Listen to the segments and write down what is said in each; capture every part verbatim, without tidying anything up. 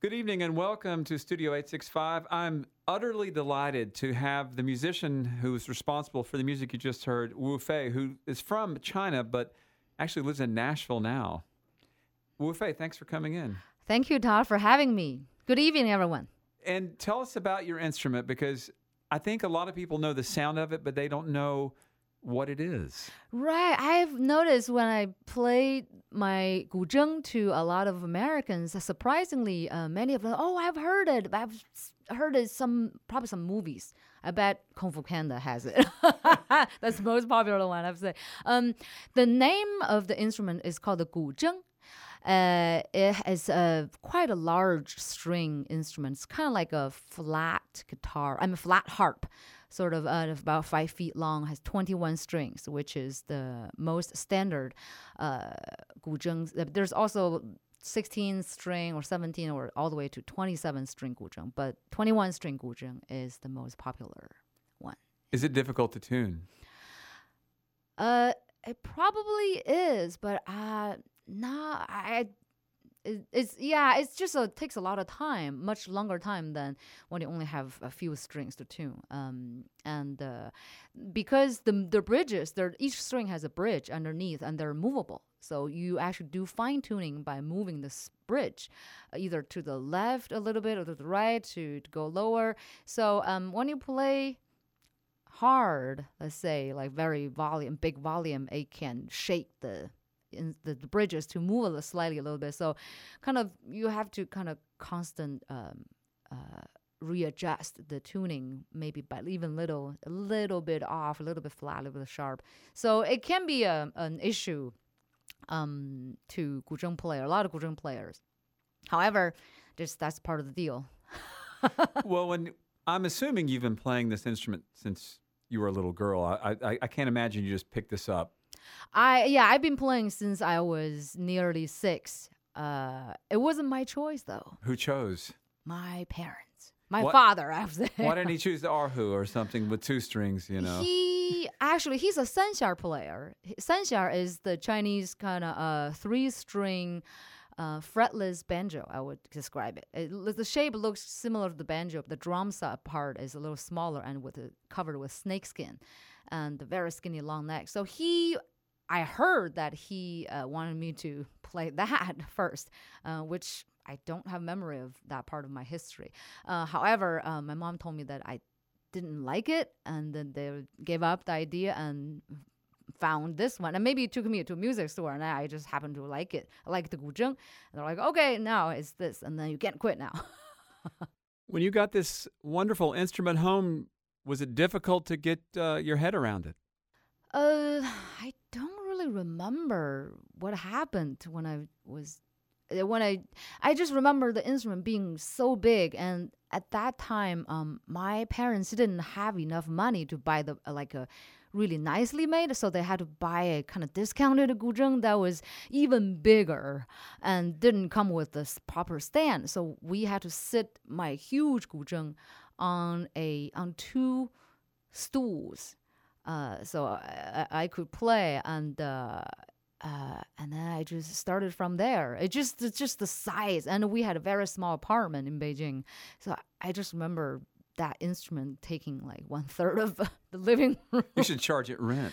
Good evening and welcome to Studio eight sixty-five. I'm utterly delighted to have the musician who's responsible for the music you just heard, Wu Fei, who is from China but actually lives in Nashville now. Wu Fei, thanks for coming in. Thank you, Todd, for having me. Good evening, everyone. And tell us about your instrument, because I think a lot of people know the sound of it, but they don't know what it is. Right. I've noticed when I play my guzheng to a lot of Americans, surprisingly, uh, many of them, oh, I've heard it. I've heard it some, probably some movies. I bet Kung Fu Panda has it. That's the most popular one, I've said. Um, the name of the instrument is called the guzheng. Uh, it is a quite a large string instrument. It's kind of like a flat guitar. I mean, flat harp, sort of uh, about five feet long. Has twenty-one strings, which is the most standard uh, guzheng. There's also sixteen string or seventeen or all the way to twenty-seven string guzheng, but twenty-one string guzheng is the most popular one. Is it difficult to tune? Uh, it probably is, but uh. No, I. It, it's yeah. It's just a, it takes a lot of time, much longer time than when you only have a few strings to tune. Um, and uh, because the the bridges, they're each string has a bridge underneath, and they're movable. So you actually do fine tuning by moving this bridge, uh, either to the left a little bit or to the right to, to go lower. So um, when you play hard, let's say like very volume, big volume, it can shake the. In the, the bridges to move a little, slightly a little bit. So kind of you have to kind of constant um, uh, readjust the tuning, maybe by even little, a little bit off, a little bit flat, a little bit sharp. So it can be a, an issue um, to guzheng player, a lot of guzheng players. However, just that's part of the deal. Well, when I'm assuming you've been playing this instrument since you were a little girl. I, I, I can't imagine you just picked this up. I yeah, I've been playing since I was nearly six. Uh, it wasn't my choice though. Who chose? My parents. My what? father, I have to say. Why didn't he choose the erhu or something with two strings, you know? He actually he's a sanxiar player. Sanxiar is the Chinese kind of uh, three-string uh, fretless banjo, I would describe it. it. The shape looks similar to the banjo. The drum part is a little smaller and with a, covered with snakeskin and a very skinny long neck. So he I heard that he uh, wanted me to play that first, uh, which I don't have memory of that part of my history. Uh, however, uh, my mom told me that I didn't like it, and then they gave up the idea and found this one. And maybe it took me to a music store, and I just happened to like it. I like the guzheng. And they're like, okay, now it's this, and then you can't quit now. When you got this wonderful instrument home, was it difficult to get uh, your head around it? Uh, I don't really remember what happened when I was when I I just remember the instrument being so big, and at that time, um, my parents didn't have enough money to buy the uh, like a really nicely made, so they had to buy a kind of discounted guzheng that was even bigger and didn't come with this proper stand. So we had to sit my huge guzheng on a on two stools. Uh, so I, I could play, and uh, uh, and then I just started from there. It just it's just the size, and we had a very small apartment in Beijing, so I just remember that instrument taking like one third of the living room. You should charge it rent.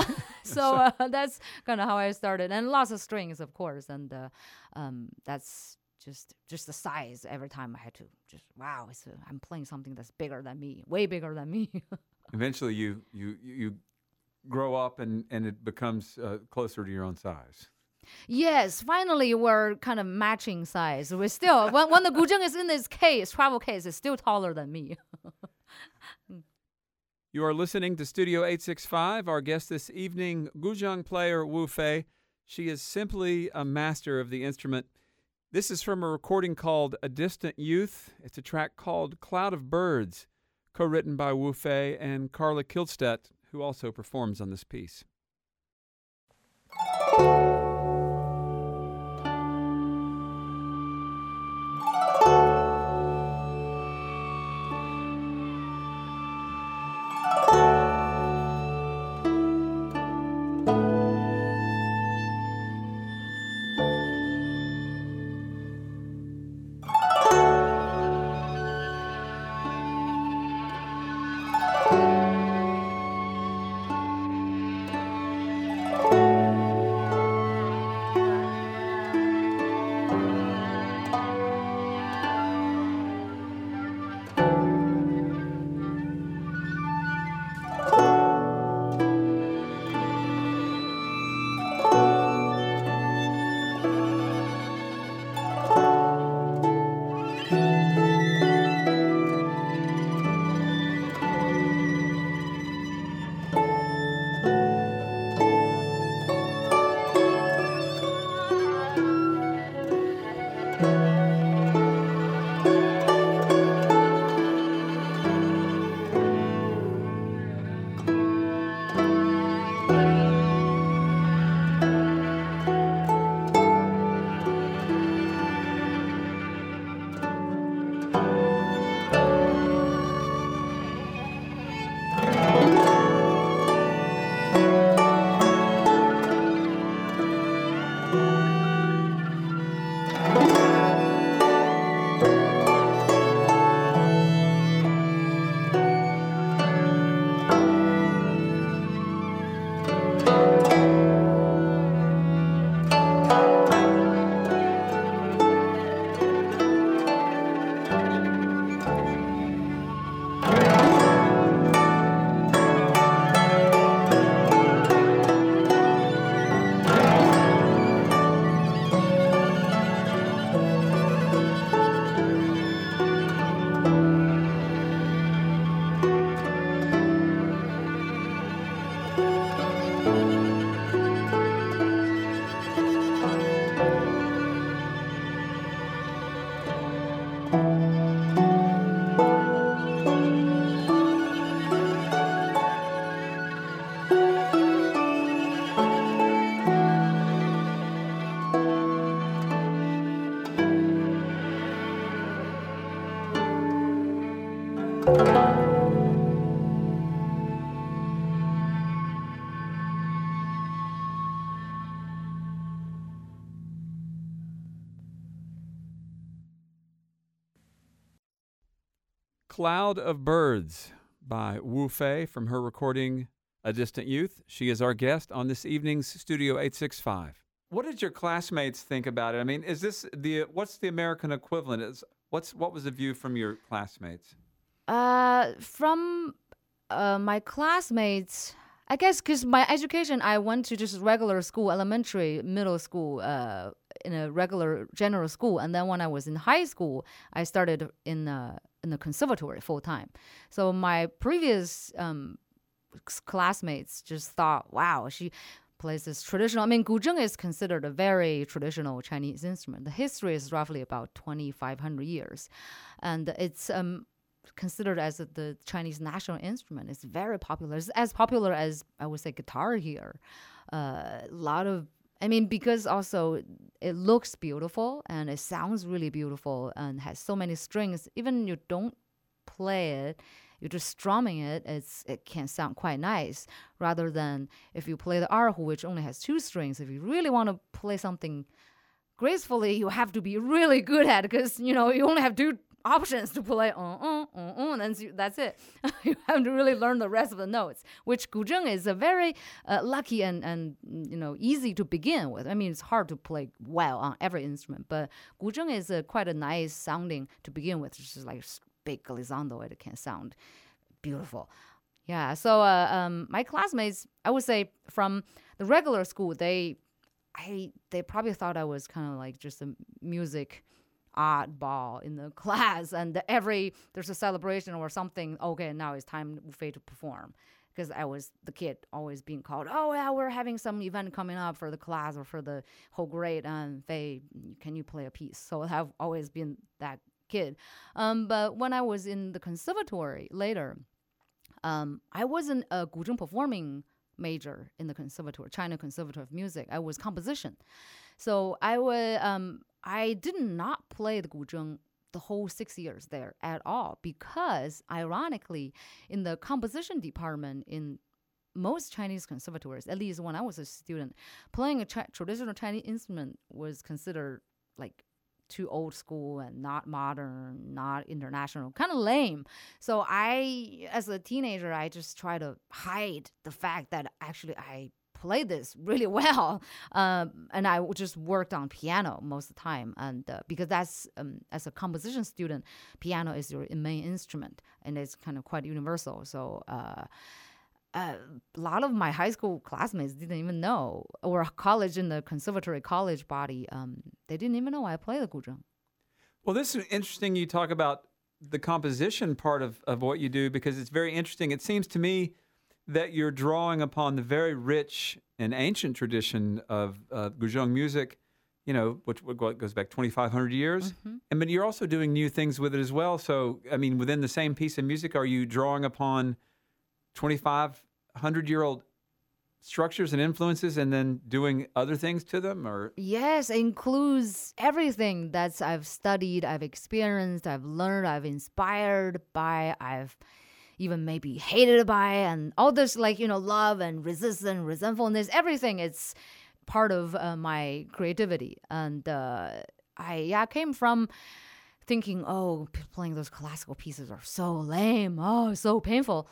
So uh, that's kind of how I started, and lots of strings, of course, and uh, um, that's. Just, just the size. Every time I had to, just wow! It's a, I'm playing something that's bigger than me, way bigger than me. Eventually, you you you grow up and and it becomes uh, closer to your own size. Yes, finally we're kind of matching size. We're still when when the guzheng is in this case, travel case, is still taller than me. You are listening to Studio eight sixty-five. Our guest this evening, guzheng player Wu Fei. She is simply a master of the instrument. This is from a recording called A Distant Youth. It's a track called Cloud of Birds, co-written by Wu Fei and Carla Kildstedt, who also performs on this piece. Cloud of Birds by Wu Fei from her recording A Distant Youth. She is our guest on this evening's Studio eight sixty-five. What did your classmates think about it? I mean, is this the what's the American equivalent? Is what's what was the view from your classmates? Uh, from uh, my classmates, I guess because my education, I went to just regular school, elementary, middle school, uh, in a regular general school. And then when I was in high school, I started in a, in the conservatory full time. So my previous um, classmates just thought, wow, she plays this traditional. I mean, guzheng is considered a very traditional Chinese instrument. The history is roughly about twenty-five hundred years. And it's um, considered as the Chinese national instrument. It's very popular. It's as popular as, I would say, guitar here. Uh, a lot of, I mean, because also it looks beautiful and it sounds really beautiful and has so many strings. Even you don't play it, you're just strumming it, it's it can sound quite nice. Rather than if you play the erhu, which only has two strings. If you really want to play something gracefully, you have to be really good at it because, you know, you only have two options to play, uh, uh, uh, uh, and then that's it. You have to really learn the rest of the notes, which guzheng is a very uh, lucky and, and, you know, easy to begin with. I mean, it's hard to play well on every instrument, but guzheng is a, quite a nice sounding to begin with. It's just like big glissando, it can sound beautiful. Yeah, so uh, um, my classmates, I would say from the regular school, they, I, they probably thought I was kind of like just a music oddball in the class, and every there's a celebration or something, okay, now it's time Wu Fei to perform, because I was the kid always being called, oh yeah, we're having some event coming up for the class or for the whole grade, and Fei, can you play a piece? So I've always been that kid. Um, but when I was in the conservatory later, um, I wasn't a guzheng performing major in the conservatory, China Conservatory of Music. I was composition. So I would, um, I did not play the guzheng the whole six years there at all, because ironically, in the composition department in most Chinese conservatories, at least when I was a student, playing a chi- traditional Chinese instrument was considered like too old school and not modern, not international, kind of lame. So I, as a teenager, I just try to hide the fact that actually I played this really well, um, and I just worked on piano most of the time, and uh, because that's um, as a composition student, piano is your main instrument, and it's kind of quite universal. So uh, uh, a lot of my high school classmates didn't even know, or college in the conservatory college body, um, they didn't even know I play the guzheng. Well, this is interesting. You talk about the composition part of, of what you do, because it's very interesting. It seems to me that you're drawing upon the very rich and ancient tradition of uh, guzheng music, you know, which, which goes back twenty-five hundred years. Mm-hmm. And but you're also doing new things with it as well. So, I mean, within the same piece of music, are you drawing upon twenty-five hundred year old structures and influences and then doing other things to them, or Yes, it includes everything that's I've studied, I've experienced, I've learned, I've inspired by, I've even maybe hated by, and all this like, you know, love and resistance, resentfulness, everything. It's part of uh, my creativity. And uh, I yeah came from thinking, oh, p- playing those classical pieces are so lame, oh, so painful,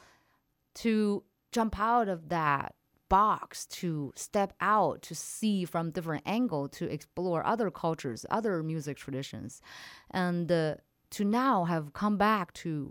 to jump out of that box, to step out, to see from different angle, to explore other cultures, other music traditions, and uh, to now have come back to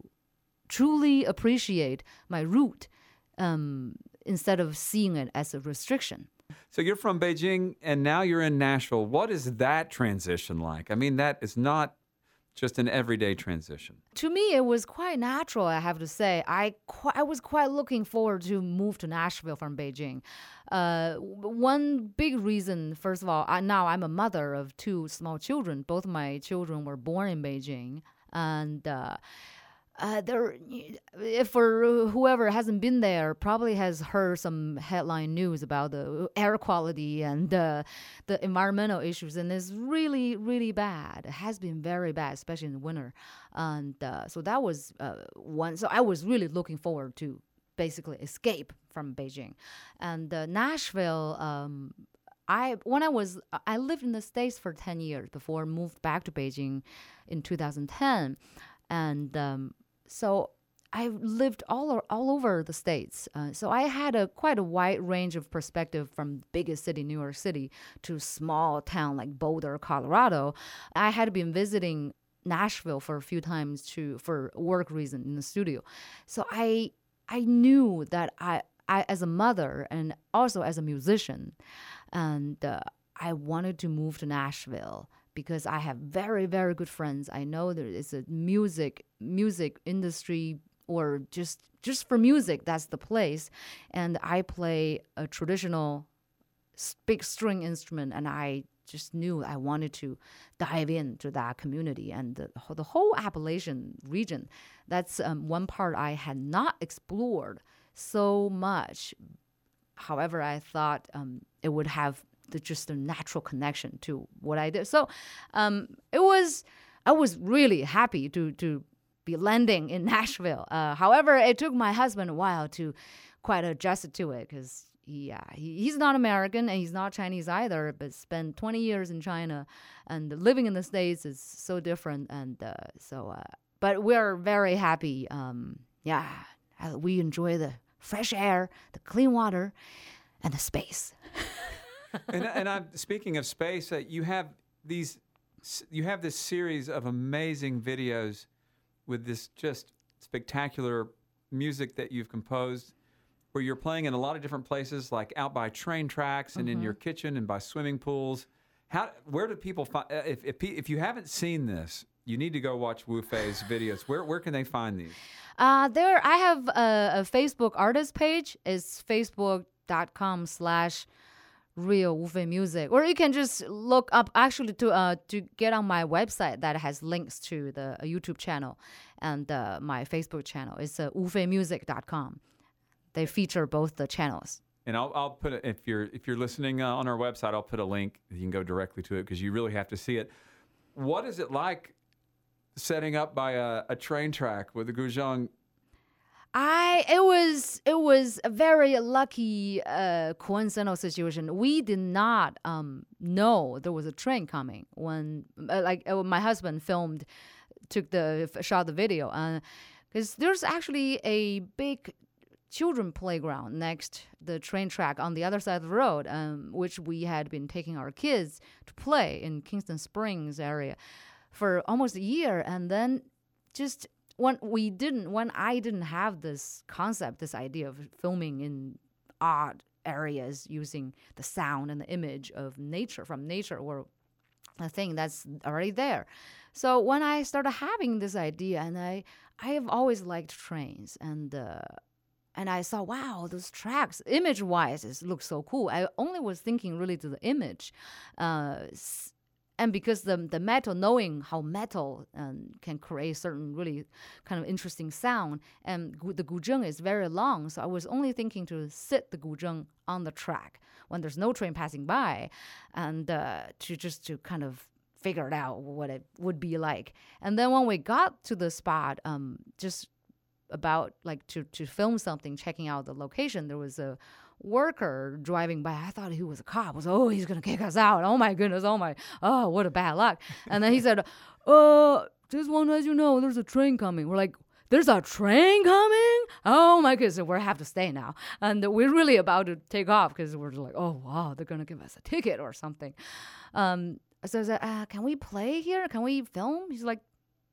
truly appreciate my root, um, instead of seeing it as a restriction. so you're from Beijing and now you're in Nashville. What is that transition like? I mean, that is not just an everyday transition. To me, it was quite natural, I have to say. I qu- I was quite looking forward to move to Nashville from Beijing. Uh, w- one big reason, first of all, I, now I'm a mother of two small children. Both my children were born in Beijing. And uh, uh, there, if for whoever hasn't been there, probably has heard some headline news about the air quality and uh, the environmental issues, and it's really, really bad. It has been very bad, especially in the winter. And uh, so that was uh, one. So I was really looking forward to basically escape from Beijing. And uh, Nashville, um, I when I was I lived in the States for ten years before I moved back to Beijing in two thousand ten, and um, so I lived all o- all over the states. Uh, so I had a quite a wide range of perspective, from biggest city, New York City, to small town like Boulder, Colorado. I had been visiting Nashville for a few times to for work reason in the studio. So I I knew that I, I as a mother and also as a musician, and uh, I wanted to move to Nashville because I have very, very good friends. I know there is a music music industry, or just just for music, that's the place. And I play a traditional s- big string instrument, and I just knew I wanted to dive into that community and the, wh- the whole Appalachian region. That's um, one part I had not explored so much. However, I thought um, it would have the, just a natural connection to what I did. So um, it was, I was really happy to to be landing in Nashville. Uh, however, it took my husband a while to quite adjust to it, because yeah, he, he's not American and he's not Chinese either, but spent twenty years in China, and living in the States is so different. And uh, so, uh, but we're very happy. Um, yeah, uh, we enjoy the fresh air, the clean water, and the space. and and I'm speaking of space. Uh, you have these, you have this series of amazing videos with this just spectacular music that you've composed, where you're playing in a lot of different places, like out by train tracks and in your kitchen and by swimming pools. How, where do people find? Uh, if if pe- if you haven't seen this, you need to go watch Wu Fei's videos. Where where can they find these? Uh, there, I have a, a Facebook artist page. It's facebook.com slash real Wu Fei music. Or you can just look up, actually, to uh to get on my website that has links to the uh, YouTube channel and uh, my Facebook channel. It's uh, wu fei music dot com. They feature both the channels. And I'll I'll put it, if you're if you're listening uh, on our website, I'll put a link. You can go directly to it because you really have to see it. What is it like setting up by a, a train track with the guzheng? I it was it was a very lucky uh, coincidental situation. We did not um, know there was a train coming when uh, like uh, my husband filmed, took the shot the video, because uh, there's actually a big children playground next the train track on the other side of the road, um, which we had been taking our kids to play in Kingston Springs area for almost a year, and then just when we didn't, when I didn't have this concept, this idea of filming in odd areas using the sound and the image of nature from nature, or a thing that's already there. So when I started having this idea, and I, I have always liked trains, and uh, and I saw, wow, those tracks, image-wise, it looks so cool. I only was thinking really to the image. Uh, and because the the metal, knowing how metal um, can create certain really kind of interesting sound, and gu- the guzheng is very long, so I was only thinking to sit the guzheng on the track when there's no train passing by, and uh, to just to kind of figure it out what it would be like. And then when we got to the spot, um, just about like to to film something, checking out the location, there was a worker driving by. I thought he was a cop. I was, oh, he's gonna kick us out. Oh my goodness. Oh my. Oh, what a bad luck. And then he said, uh, just want to let you know, there's a train coming. We're like, there's a train coming? Oh my goodness. So we have to stay now. And we're really about to take off because we're like, oh wow, they're gonna give us a ticket or something. Um, so I said, uh, can we play here? Can we film? He's like,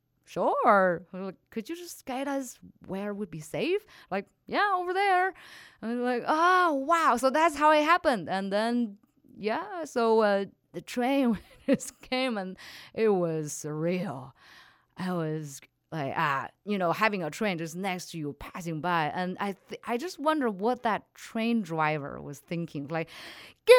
sure. Like, could you just guide us where would be safe? Like, yeah, over there. And we're like, oh, wow. So that's how it happened. And then, yeah, so uh, the train just came and it was surreal. I was like, ah, you know, having a train just next to you passing by. And I th- I just wonder what that train driver was thinking. Like, get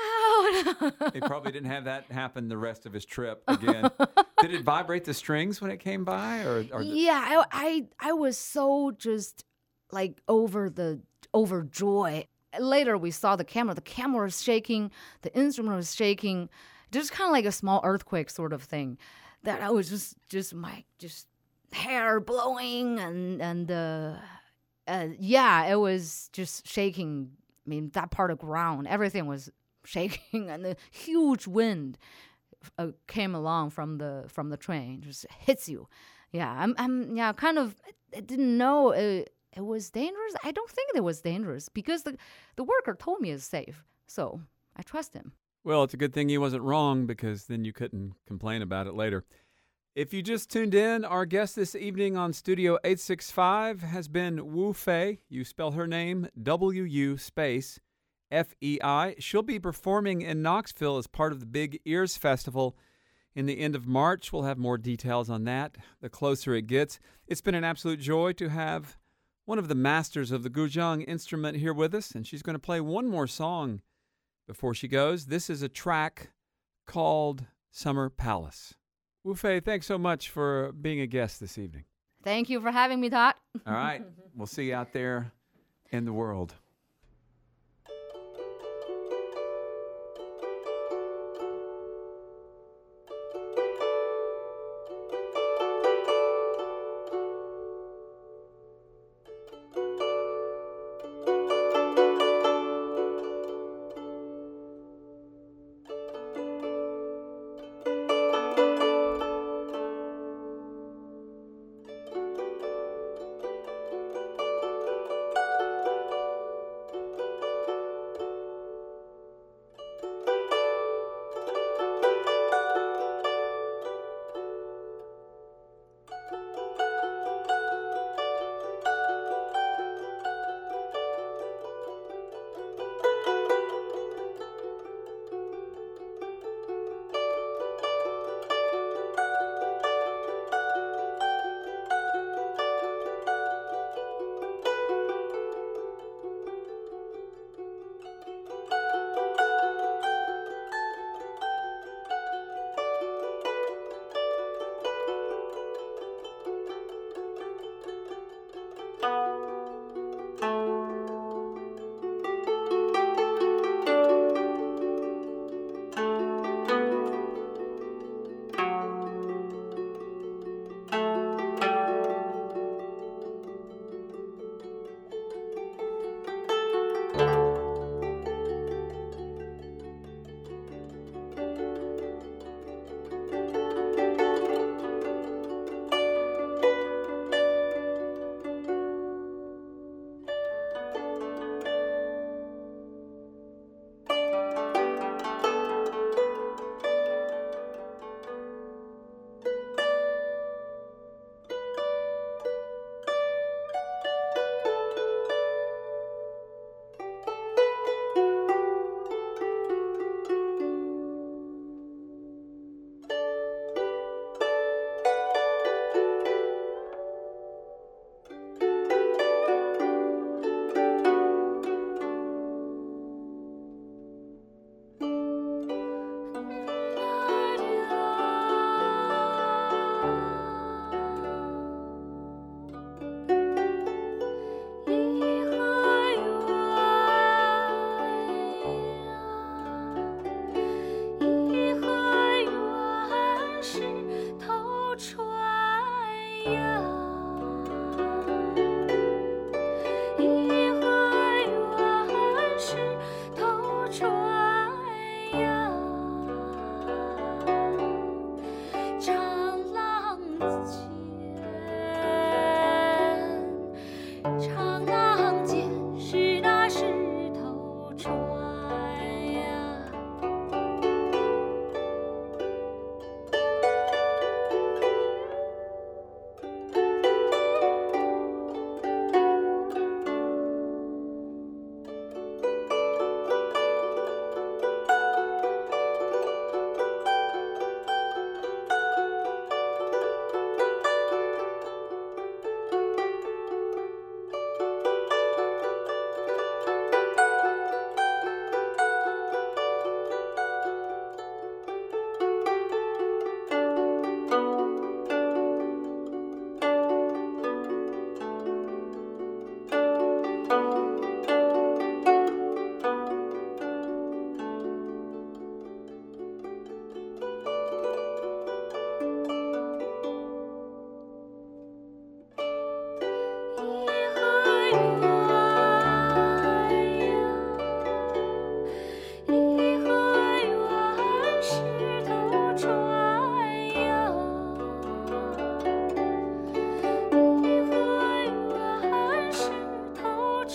out. He probably didn't have that happen the rest of his trip again. Did it vibrate the strings when it came by? or, or the- Yeah, I, I I was so just like over the overjoy. Later we saw the camera. The camera was shaking. The instrument was shaking. Just kind of like a small earthquake sort of thing. That I was just just my just hair blowing and and uh, uh, yeah, it was just shaking. I mean, that part of ground, everything was shaking, and the huge wind uh, came along from the from the train, just hits you. Yeah, I'm I'm yeah, kind of. I didn't know it, it was dangerous. I don't think it was dangerous because the the worker told me it's safe, so I trust him. Well, it's a good thing he wasn't wrong, because then you couldn't complain about it later. If you just tuned in, our guest this evening on Studio eight sixty-five has been Wu Fei. You spell her name W U space F E I. She'll be performing in Knoxville as part of the Big Ears Festival in the end of March. We'll have more details on that the closer it gets. It's been an absolute joy to have one of the masters of the guzheng instrument here with us, and she's going to play one more song before she goes. This is a track called Summer Palace. Wu Fei, thanks so much for being a guest this evening. Thank you for having me, Todd. All right. We'll see you out there in the world.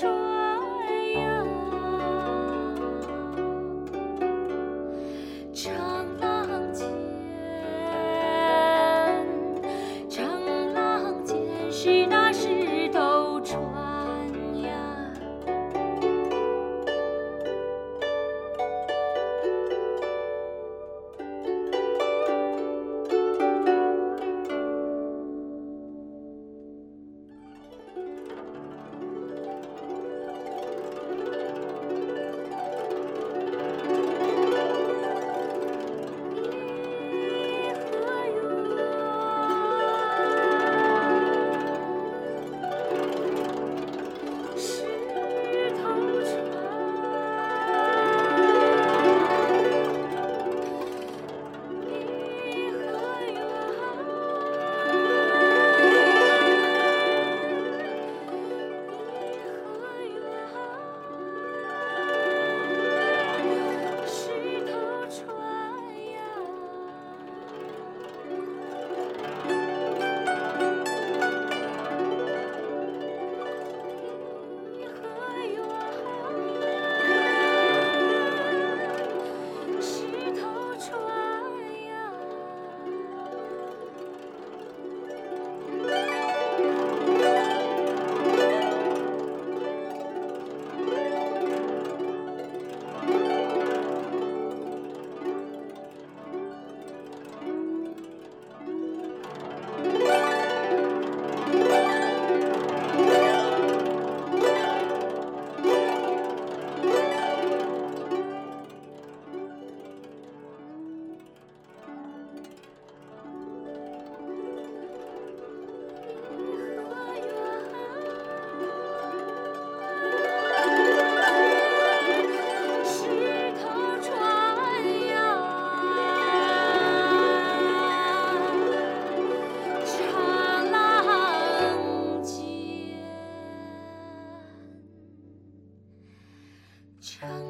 长